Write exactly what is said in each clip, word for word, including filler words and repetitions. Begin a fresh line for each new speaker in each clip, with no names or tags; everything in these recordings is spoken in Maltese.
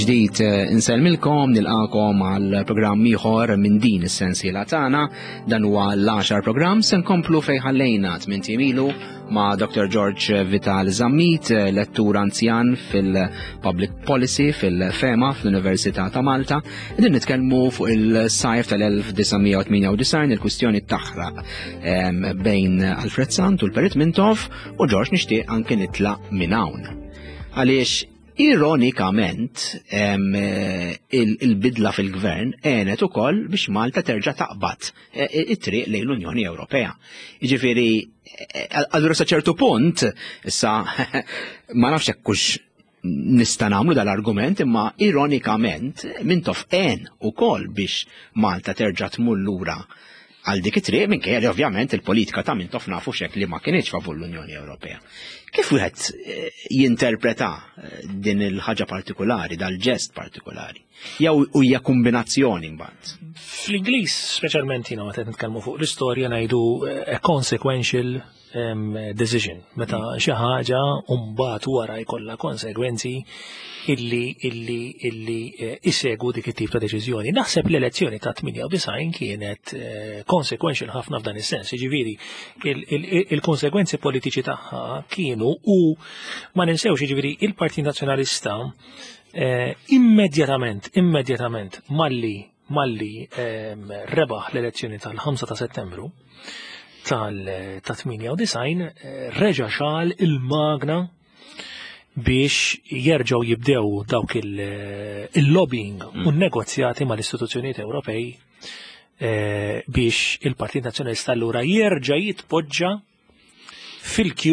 mill-ġdid inselmilkom nilqakom għal programm ieħor minn din is-sensiela tagħna dan huwa l-għaxar programm se nkomplu fejn ħallejna tmien tim ilu ma' Doctor George Vital Zammit, lettur anzjan fil-Public Policy fil-FEMA fl-Università ta' Malta. Din nitkellmu fuq il-sajf tal-elf tisa' tminja u disgħin il-kwistjoni taħraq bejn Alfred Sant u l-Perit Mintoff u George nixtieq anke nitlaq minn hawn. Għaliex ironikament il-bidla fil-gvern għenet ukoll biex Malta terġa' taqbad it-triq lejn l-Unjoni Ewropea. Jiġifieri allura sa ċertu punt issa ma nafx hekk hux nista' nagħmlu dal-argument imma ironikament Mintoff għen ukoll biex Malta terġa' tmur lura għal dik it-triq minkejja ovvjament il-politika ta' Mintoff nafu x'hekk li ma kienx favur l-Unjoni Ewropea. Kif wieħed jinterpreta din il-ħaġa partikolari, dal-ġest partikolari? Jew hija kombinazzjoni mbagħad?
Fl-Ingliż speċjalment jiena meta nitkellmu fuq l-istorja ngħidu a consequential um, decision. Meta xi ħaġa mbagħad wara jkollha konsegwenzi illi illi illi issegwu dik it-tip ta' deċiżjoni. Naħseb l-elezzjoni ta' tminja u disgħin kienet consequential ħafna f'dan is-sens. Jiġifieri il-konsegwenzi politiċi tagħha kienu u ma ninsewx jiġifieri il-Partit Nazzjonalista immedjatament immedjatament malli malli rebaħ l-elezzjoni tal-ħamsa ta' Settembru tal-tminja u disgħin reġa' xal il-magna biex jerġgħu jibdew dawk il-lobbying u n-negozjati mal-istituzzjonijiet Ewropej biex il-Partit Nazzjonalista allura jerġa' jitpoġġa fil-kju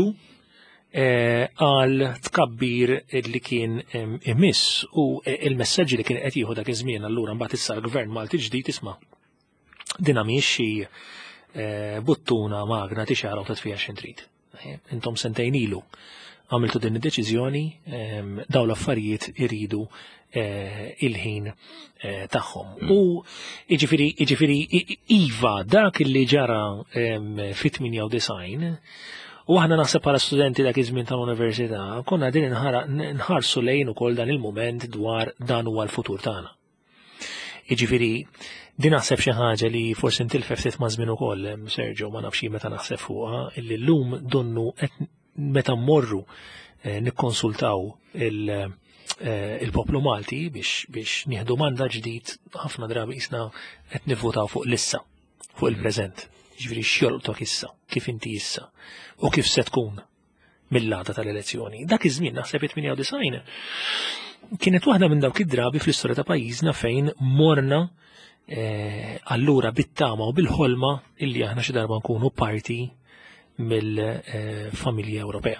għal tkabbir li kien imiss u il-messaġġi li kien qed jieħu dak iż-żmien allura mbagħad issa l-Gvern Malti ġdid isma' din mhijiex xi buttuna magna tixara u tagħtfiha x'in trid. Intom sentejn ilu għamiltu din id-deċiżjoni dawn l-affarijiet iridu il-ħin tagħhom. U jiġifieri jiġifieri iva dak li ġara fit-tminja u disgħin u aħna naħseb bħala studenti dak iż-żmien tal-Università konna din nħarsu lejn ukoll dan il-mument dwar dan huwa l-futur tagħna. Jiġifieri din naħseb xi ħaġa li forsi ntilfef ftit ma' żmien ukoll Sergio ma nafx meta naħseb fuqha illi llum donnu meta mmorru nikkonsultaw il-poplu Malti biex biex nieħdu mandat ġdid ħafna drabi isna qed nivvotaw fuq l-issa, fuq il-preżent. Ġifieri x'jolqtok issa, kif inti issa u kif se tkun mill-għada tal-elezzjoni. Dak iż-żmien naħseb it-tminja u disgħin kienet waħda minn dawk id-drabi fl-istorja ta' pajjiżna fejn morna allura bit-tama u bil-ħolma illi aħna xi darba nkunu parti mill-familja Ewropea.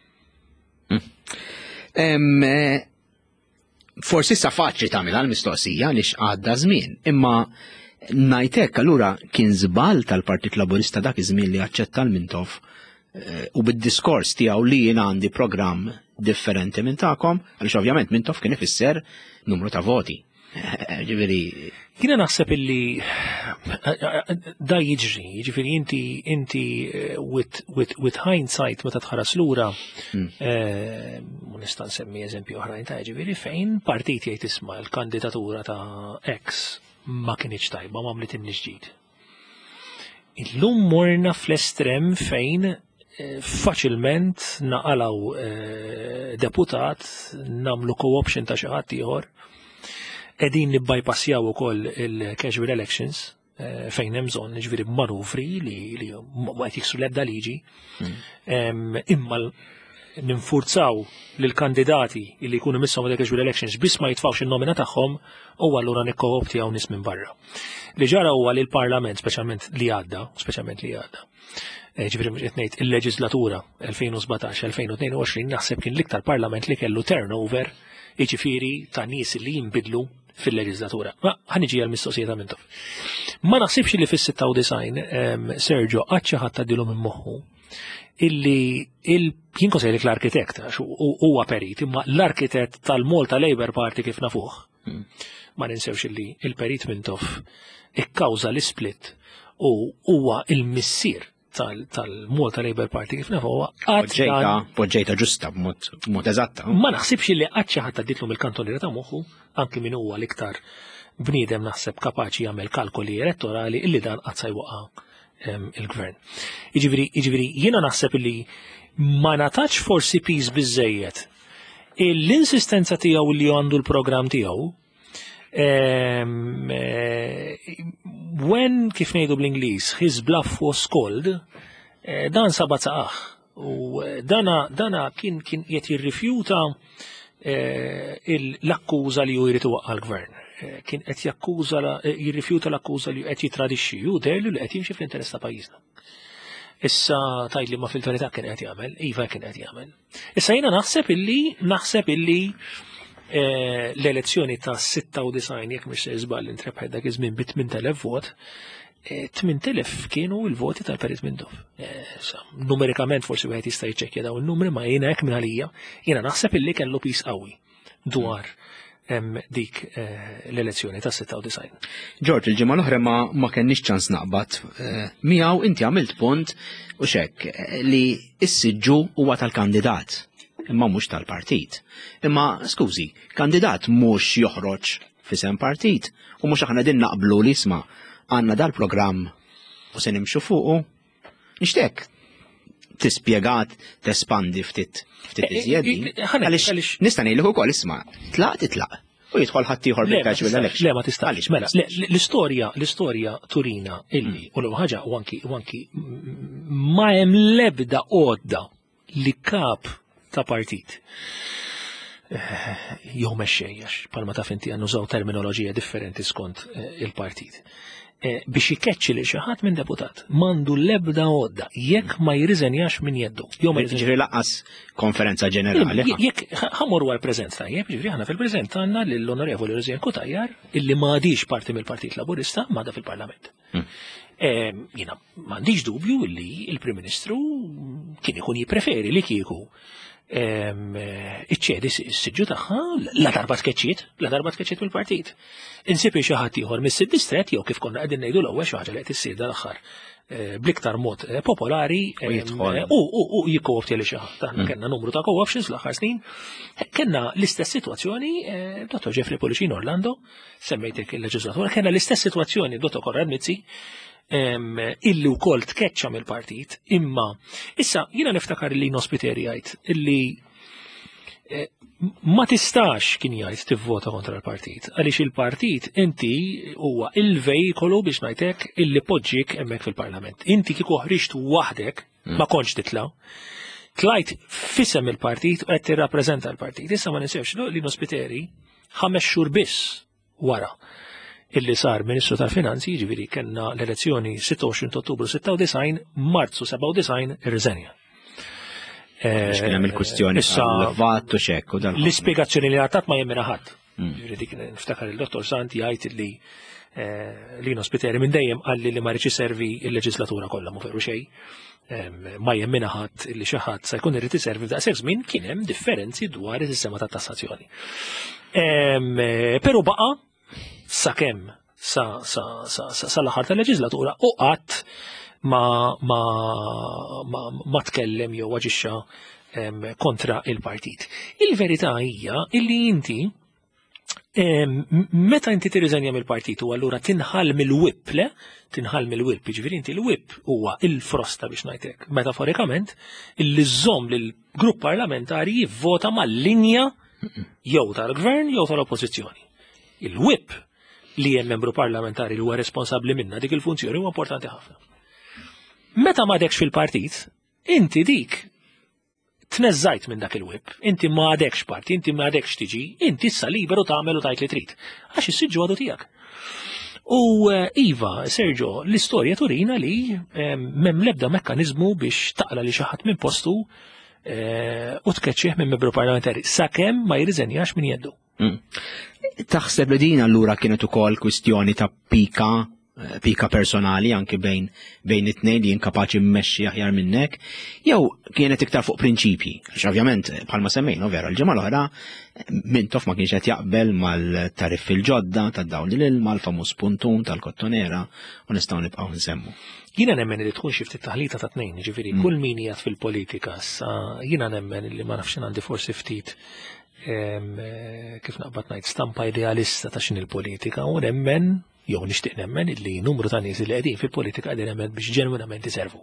Forsi sa faċli tagħmilha l-mistoqsija li x'għadda żmien, imma ngħidlek allura kien żball tal-Partit Laburista dak iż-żmien li aċċetta l-Mintoff u bid-diskors tiegħu li jien għandi programm differenti minn tagħkom, għaliex ovvjament Mintoff kien ifisser numru ta' voti. Ġifieri
Jiena naħseb illi da jiġri, jiġifieri inti inti with with with hindsight meta tħares lura nista' nsemmi eżempju oħrajn ta' jiġifieri fejn partit jgħid isma' l-kandidatura ta' X ma kienx tajba ma għamlitinniex ġdid. Illum morna fl-estrem fejn faċilment naqalaw deputat nagħmlu co-option ta' xi ħadd ieħor qegħdin nibbajpassjaw ukoll il-casual elections fejn hemm bżonn jiġifieri manuvri li li qed jiksru l-ebda liġi imma ninfurzaw lil kandidati li jkunu misshom għal casual elections biss ma jitfgħux in-nomina tagħhom u allura nikkooptjaw nies minn barra. Li ġara huwa li l-Parlament speċjalment li għadda, speċjalment li għadda. Ġifieri mhux qed ngħid il-leġislatura elfejn u sbatax elfejn u tnejn u għoxrin naħseb kien l-iktar Parlament li kellu turnover jiġifieri ta' nies li jinbidlu fil-leġislatura. Ma ħaniġi għal-mistoqsija ta' Mintoff. Ma naħsibx li fis-sitta u disgħin Sergio qatt xi ħadd tgħaddilu minn moħħu illi jien konsejlek l-arkitett huwa perit, imma l-arkitett tal-Malta Labour Party kif nafuh. Ma ninsewx illi il-Perit Mintoff ikkawża l-isplit u huwa il-missier tal-Malta Labour Party kif nafu huwa qatt
Poġġejta, poġġejta ġusta b'mod eżatta.
ma naħsibx li qatt xi ħadd għadditlu mill-kantoniera ta' moħħu anke min huwa l-iktar bniedem naħseb kapaċi jagħmel kalkoli elettorali illi dan qatt se jwaqa' il-gvern. Jiġifieri jiġifieri jiena naħseb li ma natax forsi piż biżejjed l-insistenza tiegħu li għandu l-programm tiegħu when kif ngħidu bl-Ingliż his bluff was called dan saba saqaħ u dana dana kien kien qed jirrifjuta l-akkuża li hu jrid iwaqqa' l-gvern. Kien qed jakkuża jirrifjuta l-akkuża li qed jitradixxi u derlu li qed jimxi fl-interess ta' pajjiżna. Issa tajt li ma fil-verità kien qed jagħmel, iva kien qed jagħmel. Issa jiena naħseb illi naħseb illi l-elezzjoni ta' sitta u design jekk mhux se żball intrebħed dak iż-żmien bi tmien telef vot, tmien telef kienu l-voti tal-Perit Mindof. Numerikament forsi wieħed jista' jiċċekkja dawn in-numri ma jiena hekk minn għalija, jiena naħseb illi kellu pis qawwi dwar dik l-elezzjoni ta' sitta u design.
George, il-ġimgħa l-oħra ma ma kenniex ċans naqbad miegħu inti għamilt punt u xekk li s-siġġu huwa tal-kandidat imma mhux tal-partit. Imma skużi, kandidat mhux joħroġ f'isem partit u mhux aħna din naqblu li isma' għandna dal-programm u se nimxu fuqu. Nixtek tispjegat tespandi ftit ftit iżjed. Għaliex nista' ngħidlek ukoll isma' tlaq titlaq u jidħol ħadd ieħor bil-kaġ bil-election.
Le ma tistax. Mela, l-istorja l-istorja turina illi u l ħaġa u anki u anki ma hemm l-ebda għodda li kap ta' partit. Jew mexxejjax, palma taf inti għannużaw terminoloġija differenti skont il-partit. Biex jikeċċi li xi ħadd minn deputat m'għandu l-ebda għodda jekk ma jiriżenjax minn jeddu.
Ġifieri laqqas konferenza ġenerali.
Jekk ħamor għal preżent tajjeb, ġifieri aħna fil-preżent għandna lill-Onorevoli Rożien Kutajjar illi m'għadix parti mill-Partit Laburista m'għadha fil-Parlament. Jiena m'għandix dubju illi il-Prim Ministru kien ikun jippreferi li kieku iċċedi s-siġġu tagħha la darba tkeċċiet, la darba tkeċċiet mill-partit. Insipi xi ħadd ieħor mis-sid distret jew kif konna qegħdin ngħidu l-ewwel xi ħaġa li qed issir dal-aħħar bl-iktar mod popolari u jikkoopti li xi ħadd. Aħna kellna numru ta' co-options l-aħħar snin. Kellna l-istess sitwazzjoni Dottor Jeffrey Policino Orlando, semmejtek il-leġislatura, kellna l-istess sitwazzjoni Dottor Konrad Mizzi illi wkoll tkeċċa mill-partit, imma issa jiena niftakar li nospiteri jgħid illi ma tistax kien jgħid tivvota kontra l-partit, għaliex il-partit inti huwa il-vejkolu biex ngħidlek illi poġġik hemmhekk fil-Parlament. Inti kieku ħriġt waħdek ma kontx titla' tlajt fisem il-partit u qed tirrappreżenta l-partit. Issa ma ninsewx li nospiteri ħames xhur biss wara illi sar Ministru tal-Finanzi, ġifieri kellna l-elezzjoni sitta u għoxrin Ottubru sitta u design, Marzu seba' u design irriżenja.
Kien hemm il-kwistjoni tal-vat u xekk u dan.
L-ispjegazzjoni li għatat ma jemmina ħadd. Ġifieri dik niftakar il-Dottor Santi jgħid li Lino Spiteri minn dejjem qalli li ma rridx iservi l-leġislatura kollha mu veru xejn. Ma jemmina ħadd illi xi ħadd se jkun irid iservi f'daqshekk żmien kien hemm differenzi dwar is-sistema tat-tassazzjoni. Però baqa' sakemm sa l-aħħar tal-leġislatura u qatt ma ma tkellem jew aġixxa kontra il-partit. Il-verità hija illi inti meta inti tirriżenja mill-partit u allura tinħall mill-whip, le? Tinħall mill-whip, jiġifieri inti l-whip huwa il-frosta biex ngħidlek metaforikament illi żomm lill-grupp parlamentari jivvota mal-linja jew tal-gvern jew tal-oppożizzjoni. Il-whip li hemm membru parlamentari li huwa responsabbli minna dik il-funzjoni huwa importanti ħafna. Meta m'għadekx fil-partit, inti dik tneżżajt minn dak il-whip, inti m'għadekx parti, inti m'għadekx tiġi, inti issa liberu tagħmel u tajt li trid. Għax is-siġġu għadu tiegħek. U iva, Sergio, l-istorja turina li m'hemm l-ebda mekkaniżmu biex taqla li xi ħadd minn postu u tkeċċih minn membru parlamentari sakemm ma jirriżenjax minn jeddu.
Taħseb li din allura kienet ukoll kwistjoni ta' pika pika personali anki bejn bejn it-tnejn li inkapaċi mmexxi aħjar minnek, jew kienet iktar fuq prinċipji. Għax ovvjament bħalma semmejna vera l-ġimgħa l-oħra Mintoff ma kienx qed jaqbel mal-tariffi l-ġodda tad-dawl l-ilma, l-famuż puntun tal-kottonera u nistgħu nibqgħu nsemmu.
Jiena nemmen li tkun xi ftit taħlita ta' tnejn, ġifieri kull min qiegħed fil-politika sa jiena nemmen li ma nafx għandi forsi ftit kif naqbad ngħid stampa idealista ta' x'in il-politika u nemmen jew nixtieq nemmen illi numru ta' nies li qegħdin fil-politika qegħdin hemmhekk biex ġenwinament iservu.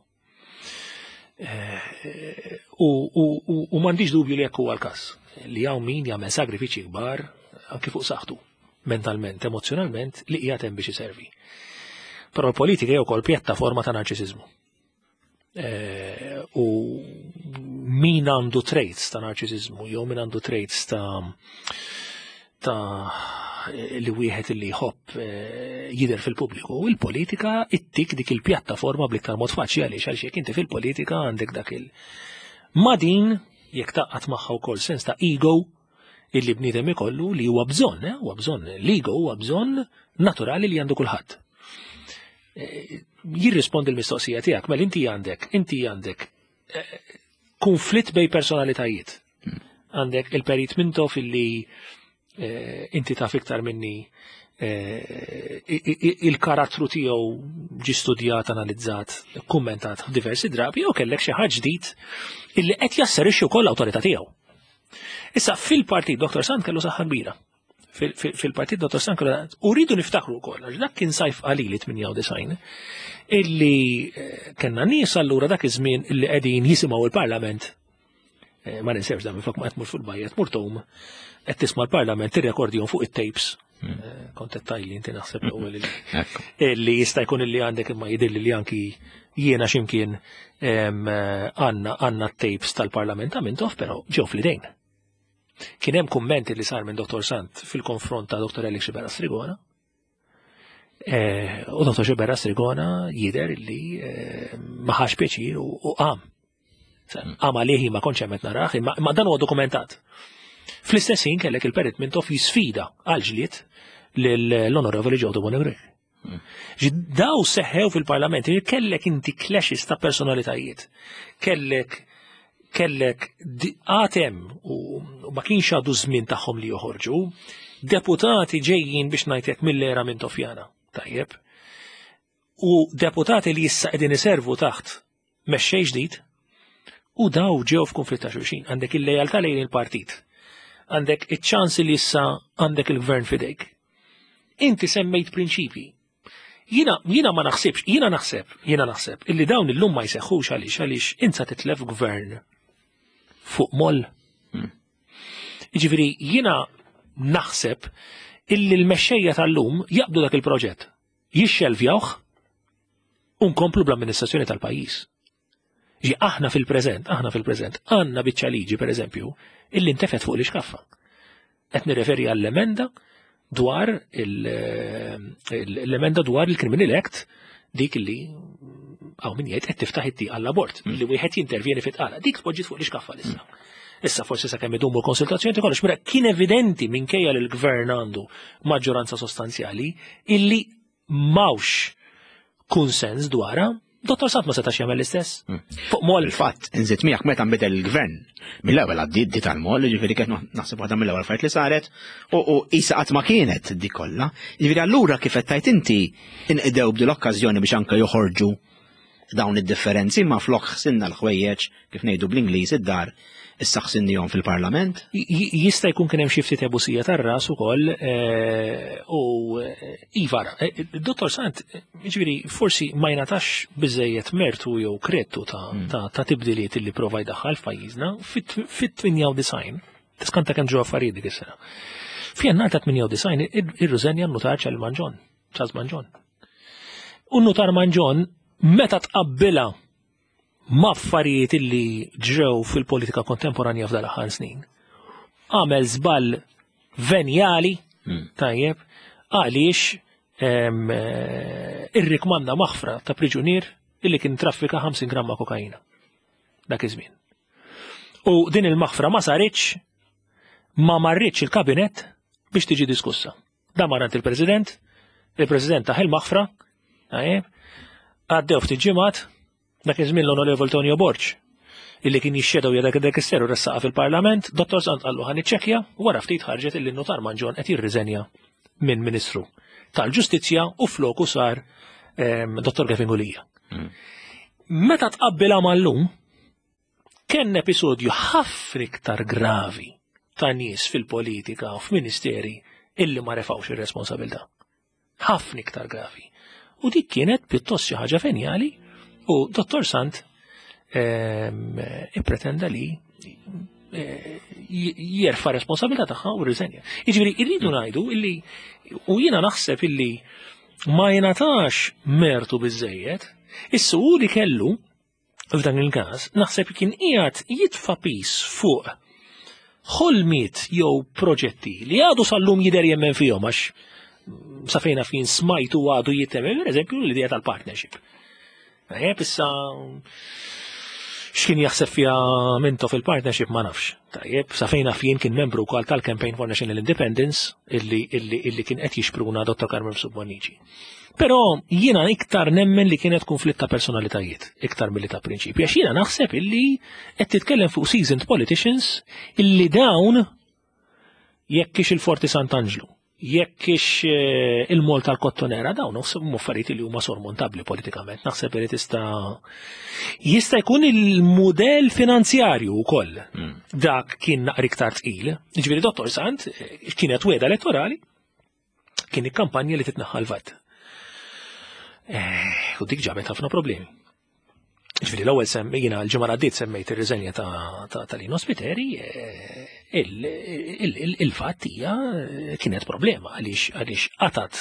U m'għandix dubju li hekk huwa l-każ li hawn min jagħmel sagrifiċċji kbar anke fuq saħħtu, mentalment, emozzjonalment li qiegħed hemm biex iservi. Però l-politika hija wkoll pjattaforma ta' narċisiżmu. U min għandu traits ta' narċisiżmu jew min għandu traits ta' ta' li wieħed li jħobb jidher fil-pubbliku. Il-politika ittik dik il-pjattaforma bl-iktar mod faċli għaliex għaliex jekk inti fil-politika għandek dak il- ma' din jekk taqqat magħha wkoll sens ta' ego illi bniedem ikollu li huwa bżonn, huwa bżonn l-ego huwa bżonn naturali li għandu kulħadd. Jirrispondi l-mistoqsija tiegħek, mela inti għandek, inti għandek konflitt bej personalitajiet. Għandek il-Perit Mintoff illi inti taf iktar minni il-karattru tiegħu ġi studjat, analizzat, kummentat diversi drabi u kellek xi ħaġa ġdid illi qed jasserixxi wkoll l-awtorità tiegħu. Issa fil-partit Doktor Sant kellu saħħa kbira. Fil-partit Doktor Sant kellu u rridu niftakru wkoll għax dak kien sajf qalili tminja u design illi kellna nies allura dak iż-żmien illi qegħdin jisimgħu il-Parlament. Ma ninsewx dan minflok ma qed tmur fil-bajja tmur tom qed tisma' l-Parlament tirrekordihom fuq it-tapes. Kont qed tajli inti naħseb l-ewwel illi jista' jkun illi għandek imma jidilli li anki jiena x'imkien għandna għandna t-tapes tal-Parlament ta' Mintoff però ġew fl-idejn. Kien hemm kummenti li sar minn Doktor Sant fil-konfront ta' Doktor Elix Xibera Strigona. U Doktor Xibera Strigona jidher li ma ħax pjaċir u qam. Qam għalih ma kontx hemmet naraħ, ma dan huwa dokumentat. Fl-istess ħin kellek il-Perit Mintoff jisfida għal ġlied l-Onorevoli Ġewdu Bonegriq. Daw seħħew fil-Parlament, kellek inti clashes ta' personalitajiet. Kellek kellek għatem u ma kienx għadu żmien tagħhom li joħorġu, deputati ġejjin biex ngħidlek mill-era Mintoffjana, tajjeb, u deputati li issa qegħdin iservu taħt mexxej ġdid u daw ġew f'konflitt ta' xulxin. Għandek il-lejaltà lejn il-partit, għandek iċ-ċans li issa għandek il-gvern fidejk. Inti semmejt prinċipji. Jiena jiena ma naħsibx, jiena naħseb, jiena naħseb illi dawn illum ma jseħħux għaliex għaliex insa titlef gvern fuq moll. Jiġifieri jiena naħseb illi l-mexxejja tal-lum jaqbdu dak il-proġett, jixxelvjawh u nkomplu bl-amministrazzjoni tal-pajjiż. Ġi aħna fil-preżent, aħna fil-preżent għandna biċċa liġi pereżempju illi ntefet fuq l-ixkaffa. Qed nirreferi għall-emenda dwar l-emenda dwar il-Criminal Act dik li għaw min jgħid qed tiftaħ it-tieq għall-abort li wieħed jintervjeni fit-tqala. Dik tpoġġiet fuq l-ixkaffa issa. Issa forsi sakemm idumu l-konsultazzjoni kollox, mira kien evidenti minkejja li l-gvern għandu maġġoranza sostanzjali illi mawx kunsens dwarha. Dottor Sant ma setax jagħmel l-istess. Fuq moll
il-fatt inżid miegħek meta nbidel il-gvern mill-ewwel għaddiet tal-moll, ġifieri kien naħseb waħda mill-ewwel fajt li saret u isa qatt ma kienet dik kollha. Ġifieri allura kif qed tajt inti inqdew b'dil okkażjoni biex anke joħorġu dawn id-differenzi ma flok ħsinna l-ħwejjeġ kif ngħidu bl-Ingliż id-dar issa ħsinnihom fil-Parlament.
Jista' jkun kien hemm xi ftit ebusija tar-ras ukoll u iva, Dottor Sant, jiġifieri forsi ma jnatax biżejjed mertu jew kredtu ta' tibdiliet illi prova jdaħħal f'pajjiżna fit-tminja u design. Tiskanta kemm ġew affarijiet dik is-sena. F'jannar ta' tminja u design irrużenja n-nutar Charles Manġon, Charles Manġon. U n-nutar Manġon meta tqabbilha ma' affarijiet illi ġew fil-politika kontemporanja f'dal aħħar snin. Għamel żball venjali, tajjeb, għaliex irrikmanda maħfra ta' priġunier illi kien traffika ħamsin gramma kokaina. Dak iż-żmien. U din il-maħfra ma saritx, ma marritx il-kabinet biex tiġi diskussa. Da marant il-President, il-President taħ il-maħfra Għaddew ftit ġimgħat dak iż-żmien l-Onorevol Tonio Borġ illi kien jixxedew jadek id-Dekesteru ressaqa fil-Parlament, dottor Sant qallu ħan iċċekkja wara ftit ħarġet illi Notar Manġon qed jirriżenja minn Ministru tal-Ġustizzja u floku sar dottor Gavin Gulija. Meta tqabbilha mal-lum kien episodju ħafna iktar gravi ta' nies fil-politika u f'ministeri illi ma refawx ir-responsabilità. Ħafna iktar gravi. U dik kienet pjuttost xi ħaġa fenjali u dottor Sant ippretenda li jerfa' responsabilità tagħha u rriżenja. Jiġifieri irridu ngħidu illi u jiena naħseb illi ma jingħatax mertu biżżejjed, issu hu li kellu f'dan il-każ naħseb kien qiegħed jitfa' pis fuq ħolmiet jew proġetti li għadu sal-lum jidher jemmen fihom għax sa fejna fin smajtu għadu jittemmen, per eżempju l-idea tal-partnership. Tajjeb issa x'kien jaħseb fiha minto fil-partnership ma nafx. Tajjeb sa fejna fien kien membru wkoll tal-Campaign for National Independence illi illi illi kien qed jixpruna dottor Carmen Subbonici. Però jiena iktar nemmen li kienet konflitt ta' personalitajiet, iktar milli ta' prinċipji. Għax jiena naħseb illi qed titkellem fuq seasoned politicians illi dawn jekk ix il-Forti Sant'Angelo, jekk ix il-Mol tal-Kottonera, dawn huma affarijiet li huma sormontabbli politikament. Naħseb li tista' jista' jkun il-mudell finanzjarju wkoll. Dak kien naqra iktar tqil. Jiġifieri dottor Sant kienet weda elettorali, kien ikkampanja li titneħħa l-vat. U dik ġabet ħafna problemi. Ġifieri l-ewwel semmi jiena l-ġimgħa għaddiet semmejt ir-riżenja ta' Lino Spiteri, il-fatt hija kienet problema għaliex qatat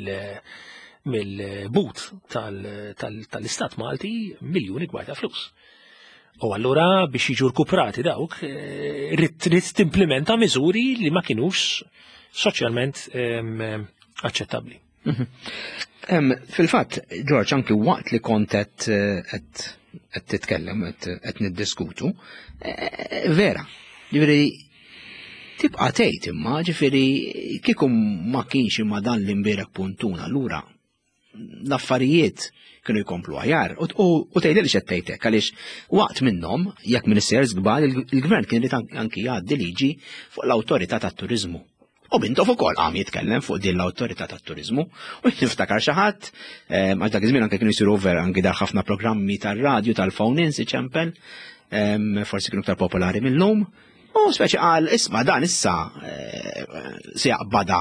mill-but tal-Istat Malti miljuni kbar ta' flus. U allura biex jiġu rkuprati dawk trid timplementa miżuri li ma kinux soċjalment aċċettabbli.
Fil-fatt, George, anki waqt li kont qed titkellem, qed niddiskutu, vera, ġifieri tibqa' tgħid imma ġifieri kieku ma kienx imma dan l-imbierek puntuna lura l-affarijiet kienu jkomplu aħjar u tgħidli li x'qed tgħidlek għaliex waqt minnhom jekk ministers kbar il-gvern kien irid anki jgħaddi liġi fuq l-awtorità tat-turiżmu. U Bintof ukoll għam jitkellem fuq din l-awtorità tat-turiżmu u niftakar xi ħadd għax dak iż-żmien anke kienu jsiru over anke dar ħafna programmi tar-radju tal-phone-ins iċempel, forsi kienu iktar popolari mill-lum, u speċi qal isma' dan issa se jaqbada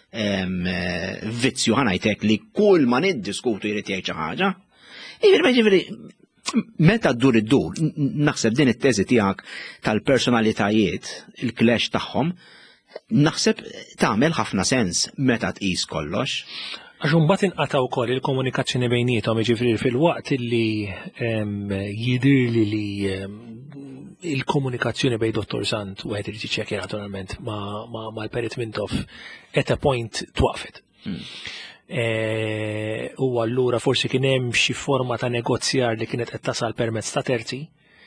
vizzju ħanajtek li kull ma niddiskutu jrid jgħid xi ħaġa. Jiġifieri meta ddur id-dur, naħseb din it-teżi tiegħek tal-personalitajiet, il-clash tagħhom, naħseb tagħmel ħafna sens meta tqis kollox.
Għax imbagħad inqata' wkoll il-komunikazzjoni bejniethom, jiġifieri fil-waqt illi jidhirli li il-komunikazzjoni bejn Dottor Sant u wieħed irid jiċċekkja naturalment mal-Perit Mintoff at a point twaqfet. U allura forsi kien hemm xi forma ta' negozjar li kienet qed tasal permezz ta' terzi.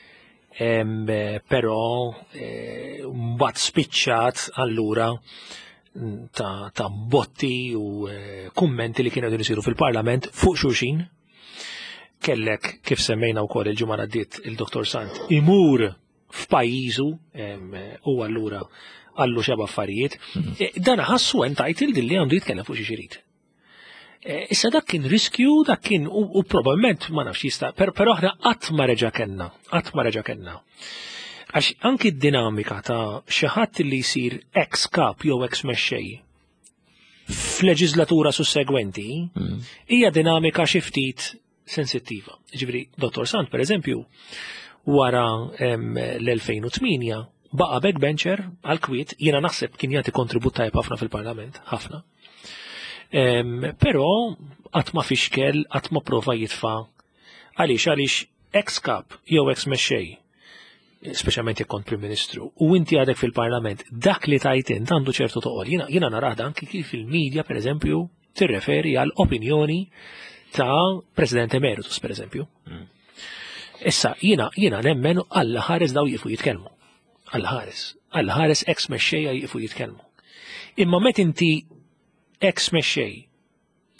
Però mbagħad spiċċat allura ta' botti u kummenti li kienu isiru fil-Parlament fuq xulxin. Kellek kif semmejna wkoll il-ġimgħa għaddiet il-Dottor Sant imur f'pajjiżu u allura għallu xeba affarijiet. Dan ħassu entitled li għandu jitkellem fuq xi xi Issa dak kien riskju, dak kien u probabbilment ma nafx jista' però aħna qatt ma reġa' kellna, qatt ma reġa' kellna. Għax anki d-dinamika ta' xi ħadd li jsir ex kap jew ex mexxej f'leġislatura sussegwenti hija dinamika xi ftit sensittiva. Ġifieri Dottor Sant pereżempju wara l-elfejn u tminja baqa' backbencher għal kwiet, jiena naħseb kien jagħti kontribut tajjeb ħafna fil-Parlament, ħafna. Però qatt ma fixkel, qatt ma prova jitfa' għaliex għaliex ex kap jew ex mexxej, speċjalment jekk kont Prim Ministru, u inti għadek fil-Parlament dak li tajt int għandu ċertu toqgħod. Jiena jiena narada anki kif il-medja pereżempju tirreferi għal opinjoni ta' President Emeritus pereżempju. Issa jiena jiena nemmen Alla ħares daw jifu jitkellmu. Alla ħares, Alla ħares ex mexxejja jifu jitkellmu. Imma met inti ex mexxej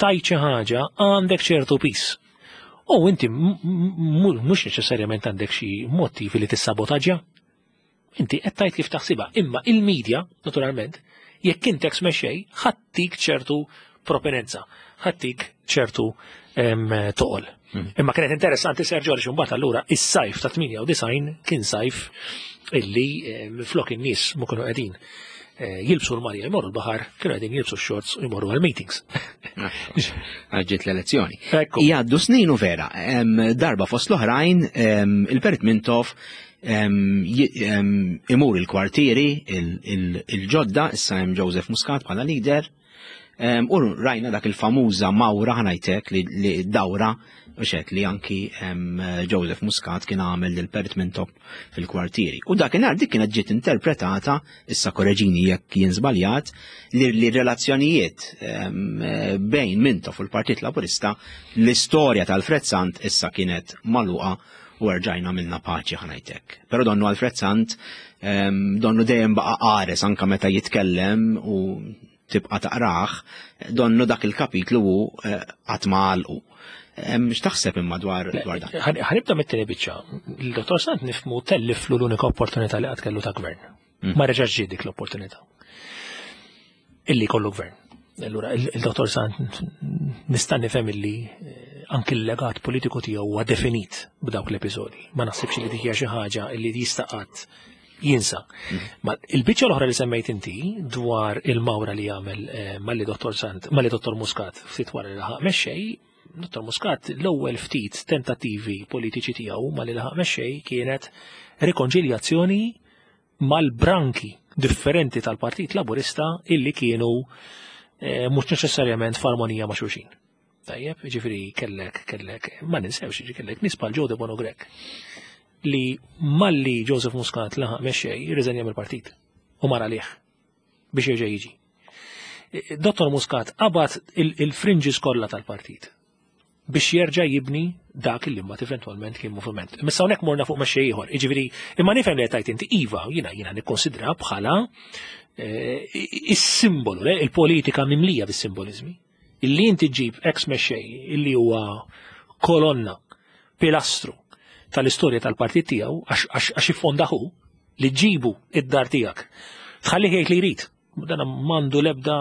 tajt xi ħaġa għandek ċertu pis. U inti mhux neċessarjament għandek xi motivi li tissabotaġġja. Inti qed tgħid kif taħsibha, imma il-medja, naturalment, jekk intek smexxej, ħattik ċertu propenenza, ħattik ċertu toqol. Imma kienet interessanti Sergio għaliex imbagħad allura is-sajf ta' tminja u design kien sajf illi flok in-nies ma kienu qegħdin jilbsu l-marja jmorru l-baħar, kienu qegħdin jilbsu x-shorts u jmorru għal-meetings.
Ġiet l-elezzjoni. Jgħaddu snin u vera, darba fost l-oħrajn il-Bert Mintoff imur il-kwartieri il-ġodda, issa hemm Joseph Muscat bħala leader, u rajna dak il-famuża mawra ħanajtek li dawra u xek li anki Joseph Muscat kien għamel il-Bert Mintoff fil-kwartieri. U dakinhar dik kienet ġiet interpretata, issa korreġini jekk jien żbaljat, li relazzjonijiet bejn Mintoff u l-Partit Laburista, l-istorja tal-Fred Sant issa kienet magħluqa u rġajna minna paċi ħanajtek. Pero donnu Alfred Sant, donnu dejjem baqa qares anka meta jitkellem u tibqa taqraħ, donnu dak il-kapitlu u għatmaqalqu. X'taħseb imma dwar dan?
Ħanibda mit-tieni biċċa. Il-Dottor Sant nifhmu telliflu l-unika opportunità li qatt kellu ta' gvern. Ma reġax ġie dik l-opportunità. Illi kollu gvern. Allura il-Dottor Sant nista' nifhem illi anki l-legat politiku tiegħu huwa definit b'dawk l-episodji. Ma naħsibx li dik hija xi ħaġa li jista' qatt jinsa. Ma il-biċċa l-oħra li semmejt inti dwar il-mawra li jagħmel malli Dottor Sant, malli Dottor Muscat ftit wara li laħaq mexxej, Dottor Muscat l-ewwel ftit tentattivi politiċi tiegħu malli laħaq mexxej kienet rikonċiljazzjoni mal-branki differenti tal-Partit Laburista illi kienu mhux neċessarjament f'armonija ma' xulxin. Tajjeb, ġifieri kellek kellek ma ninsewx ġifieri kellek nies bħal Joe de Bono Grech li malli Joseph Muscat laħaq mexxej jirriżenja mill-partit u mara liħ biex jerġa' jiġi. Dottor Muscat qabad il-fringes kollha tal-partit biex jerġa' jibni dak li mbagħad eventwalment kien moviment. Missa hawnhekk morna fuq mexxej ieħor, jiġifieri imma nifhem li qed tgħid inti iva, jiena jiena nikkonsidra bħala is-simbolu, il-politika mimlija bis-simbolizmi. Illi inti ġib ex mexxej illi huwa kolonna, pilastru tal-istorja tal-partit tiegħu għax iffondaħu li ġibu id-dar tiegħek. Tħallih jgħid li jrid. Dan m'għandu l-ebda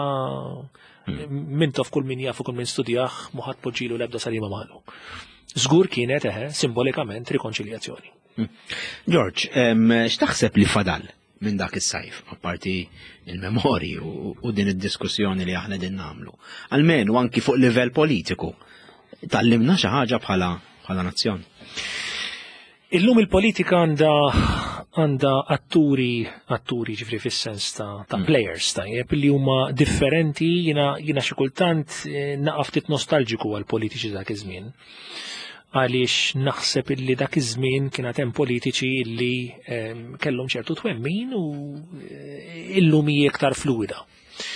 Mintoff kull min jafu kull min studjah muħat poġġilu l-ebda salima magħlu. Żgur kienet eħe simbolikament rikonċiljazzjoni.
George, x'taħseb li fadal minn dak is-sajf, apparti il-memori u din id-diskussjoni li aħna din nagħmlu. Almenu anki fuq livell politiku. Tallimna xi ħaġa bħala bħala nazzjon.
Illum il-politika għandha għandha atturi atturi ġifri fis-sens ta' ta' players tajjeb li huma differenti, jiena jiena xi kultant naqaf ftit nostalġiku għal politiċi dak iż-żmien. Għaliex naħseb illi dak iż-żmien kien hemm politiċi li kellhom ċertu twemmin u illum hija iktar fluida.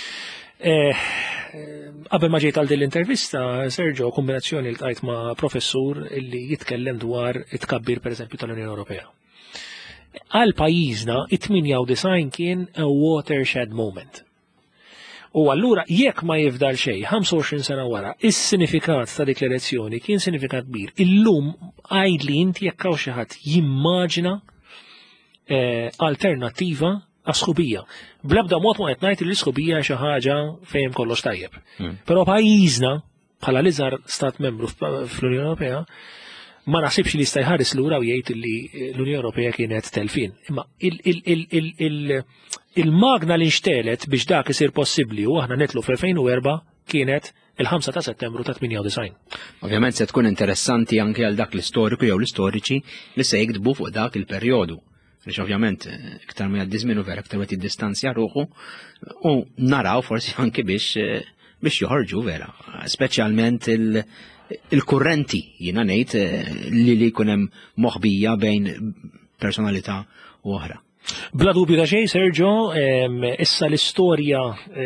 Qabel ma ġejt għal din l-intervista, Sergio, kombinazzjoni li tqajt ma' professur illi jitkellem dwar it-tkabbir pereżempju tal-Unjoni Ewropea. Għal pajjiżna it-tminja u design kien a watershed moment. U allura jekk ma jifdal xejn, ħamsa u għoxrin sena wara, is-sinifikat ta' dik l-elezzjoni kien sinifikat kbir. Illum għajdli inti jekk hawn xi ħadd jimmaġina alternattiva għas-sħubija. Bl-ebda mod ma qed ngħid li l-sħubija xi ħaġa fejn kollox tajjeb. Però pajjiżna bħala l-iżgħar stat membru fl-Unjoni Ewropea ma naħsibx li jista' jħares lura u jgħid li l-Unjoni Ewropea kienet telfin. Imma il-magna li nxtelet biex dak isir possibbli u aħna nitlu fl-elfejn u erba' kienet il-ħamsa ta' Settembru ta' tminja u design.
Ovvjament se tkun interessanti anke għal dak l-istoriku jew l-istoriċi li se jiktbu fuq dak il-perjodu. Għaliex ovvjament iktar ma jgħaddi żmien u vera iktar qed jiddistanzja ruħu u naraw forsi anke biex biex joħorġu vera, speċjalment il-kurrenti jiena ngħid li li jkun hemm moħbija bejn personalità u oħra.
Bla dubju ta' xejn, Sergio, issa l-istorja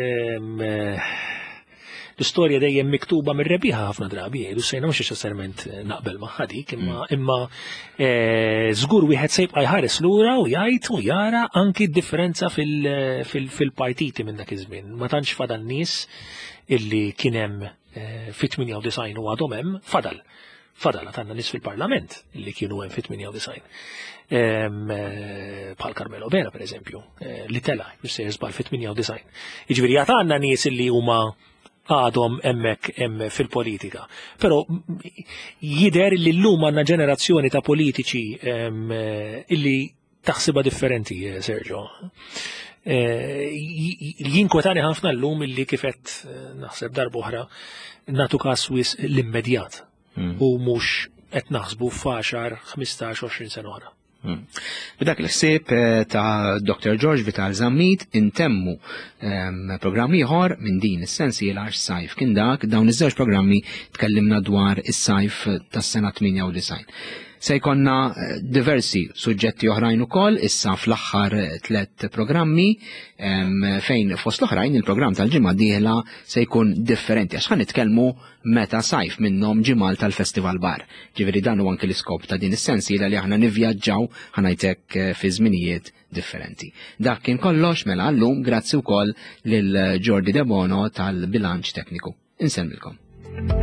l-istorja dejjem miktuba mir-rebbieħa ħafna drabi, jgħidu sejna mhux neċessarjament naqbel ma' ħadik, imma imma żgur wieħed se jibqa' jħares lura u jgħid u jara anki d-differenza fil-partiti minn dak iż-żmien. Ma tantx fadal nies illi kien hemm fit-tminja u disajn u għadhom hemm fadal. Fadal għandna nies fil-Parlament li kienu hemm fit-tminja u disajn. Bħal Carmelo Bena pereżempju, li tela jista' jiżbal fit-tminja u disajn. Jiġifieri għad għandna nies li huma għadhom hemmhekk hemm fil-politika. Però jidher li llum għandna ġenerazzjoni ta' politiċi illi taħsibha differenti, Sergio. Jinkwetani ħafna llum illi kifet naħseb darba oħra nagħtu każ wis l-immedjat u mhux qed naħsbu f'għaxar, ħmistax, għoxrin sena oħra.
B'dak l-ħsieb ta' Doctor George Vital Zammit intemmu programmi ieħor minn din is-sensiela għax sajf kien dak dawn iż-żewġ programmi tkellimna dwar is-sajf tas-sena tminja u disajn. Se jkollna diversi suġġetti oħrajn ukoll issa fl-aħħar tliet programmi fejn fost l-oħrajn il-programm tal-ġimgħa dieħla se jkun differenti għax ħanitkellmu meta sajf minnhom ġimal tal-Festival Bar. Ġifieri dan huwa anke l-iskop ta' din is-sensiela li aħna nivvjaġġaw ħanajtek fi żminijiet differenti. Dak kien kollox mela llum grazzi wkoll lil Jordi De Bono tal-bilanċ tekniku. Insemmilkom.